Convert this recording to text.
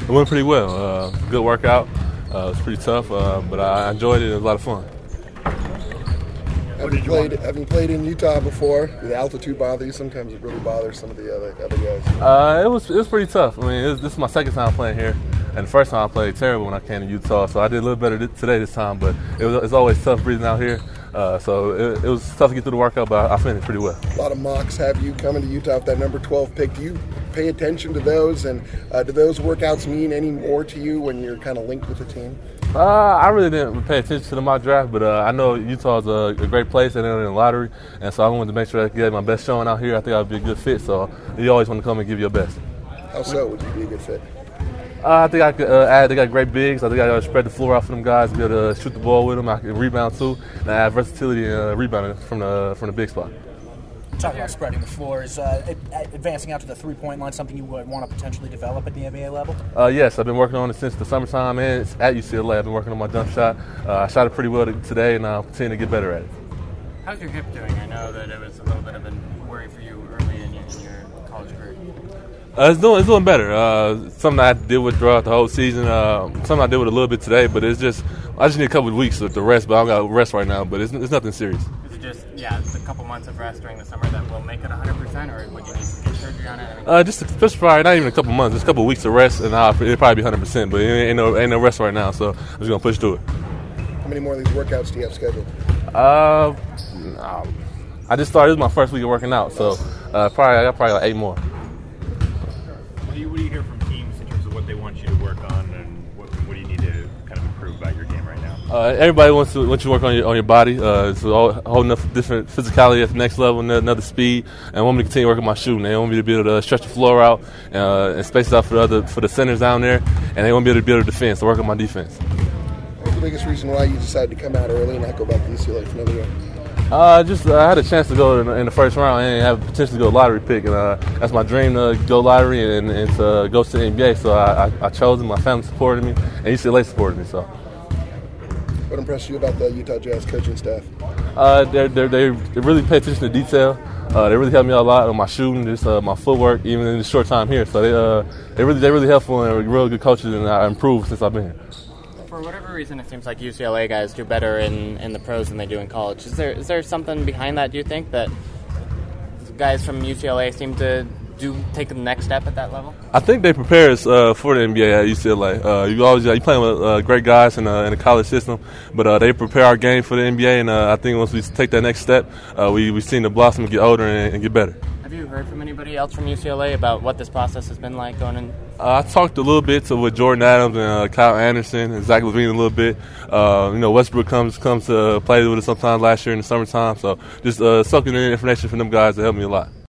It went pretty well. Good workout. It was pretty tough, but I enjoyed it. It was a lot of fun. Having played in Utah before, did the altitude bother you? Sometimes it really bothers some of the other guys. It was pretty tough. I mean, this is my second time playing here, and the first time I played terrible when I came to Utah. So I did a little better today this time, but it's always tough breathing out here. So it was tough to get through the workout, but I finished pretty well. A lot of mocks have you coming to Utah with that number 12 pick. Do you pay attention to those, and do those workouts mean any more to you when you're kind of linked with the team? I really didn't pay attention to the mock draft, but I know Utah's a great place and they're in the lottery, and so I wanted to make sure I could get my best showing out here. I think I would be a good fit, so you always want to come and give your best. How so would you be a good fit? I think I could add. They got great bigs. I think I got to spread the floor out for them guys, be able to shoot the ball with them. I can rebound too, and I have versatility and rebounding from the big spot. Talking about spreading the floor, is advancing out to the three-point line something you would want to potentially develop at the NBA level? Yes, I've been working on it since the summertime, and it's at UCLA. I've been working on my jump shot. I shot it pretty well today, and I'll continue to get better at it. How's your hip doing? I know that it was a little bit of a worry for you early in your college career. It's doing better. Something I did with throughout the whole season. Something I did with a little bit today, but I just need a couple of weeks to rest. But I don't got rest right now. But it's nothing serious. Is it just it's a couple months of rest during the summer that will make it 100%, or would you need to get surgery on it? I mean, just probably not even a couple months, just a couple of weeks of rest, and it'll probably be 100%. But ain't no rest right now, so I'm just gonna push through it. How many more of these workouts do you have scheduled? I just started. This is my first week of working out, so I got like 8 more. What do you hear from teams in terms of what they want you to work on, and what do you need to kind of improve about your game right now? Everybody wants you to work on your body. It's a whole enough different physicality at the next level, another speed, and want me to continue working my shooting. They want me to be able to stretch the floor out and space it out for the centers down there, and they want me to be able to defend, so work on my defense. What's the biggest reason why you decided to come out early and not go back to UCLA for another year? I had a chance to go in the first round and have potentially go lottery pick, and that's my dream to go lottery and to go to the NBA. So I chose it. My family supported me, and UCLA supported me. So. What impressed you about the Utah Jazz coaching staff? They really pay attention to detail. They really helped me out a lot on my shooting, just my footwork, even in the short time here. So they're really helpful and real good coaches, and I improved since I've been here. For whatever reason, it seems like UCLA guys do better in the pros than they do in college. Is there something behind that, do you think, that guys from UCLA seem to take the next step at that level? I think they prepare us for the NBA at UCLA. You playing with great guys in the college system, but they prepare our game for the NBA, and I think once we take that next step, we've seen the blossom get older and get better. Have you heard from anybody else from UCLA about what this process has been like going in? I talked a little bit with Jordan Adams and Kyle Anderson and Zach LaVine a little bit. Westbrook comes to play with us sometimes last year in the summertime. So just soaking in information from them guys that helped me a lot.